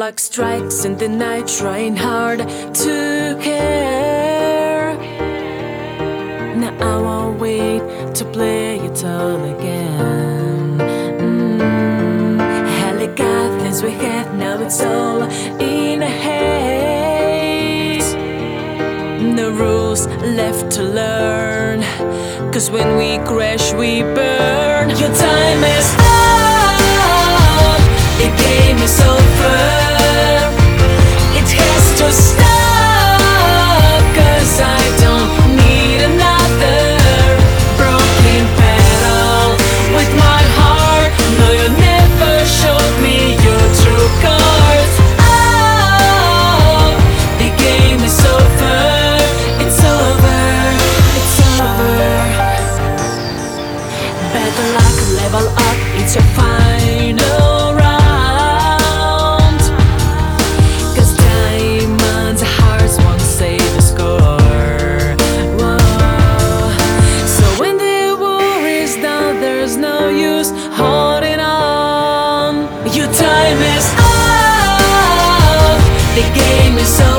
clock strikes in the night, trying hard to care. Now I won't wait to play it all again. Got things we had, now it's all in a haze. No rules left to learn, 'cause when we crash we burn. Your time is up, the game is over. It has to stop, 'cause I don't need another broken battle with my heart. No, you never showed me your true colors. Oh, the game is over. It's over, it's over. Better luck, level up, it's your final round. 'Cause diamonds' hearts won't save the score. Whoa. So when the war is done, there's no use holding on. Your time is up, the game is over.